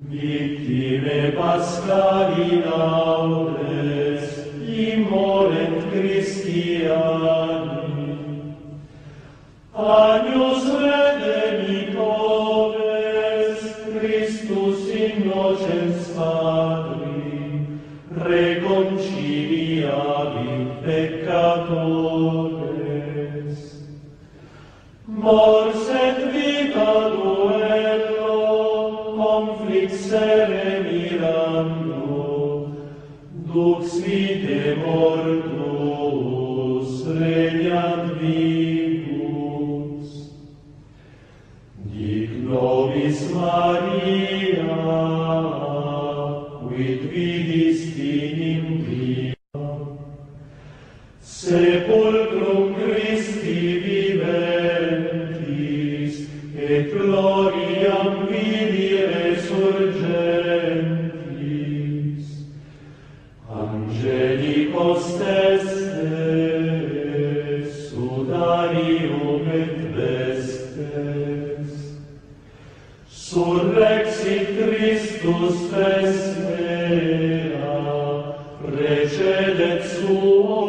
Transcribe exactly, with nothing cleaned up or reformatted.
Victime Paschali laudes, immolent Christiani, Agnus redemptores, Christus innocens Patri, reconciliavit peccatores. Mors et vita duello, conflixere mirando, dux vitae mortus regnat vivus. Dic nobis Maria, quid vidisti in via, sepulcrum Christi viventis, et gloriam vidi resurgentis. Angelicos testes, sudarium et vestes, surrexit Christus ves mea, precedet suo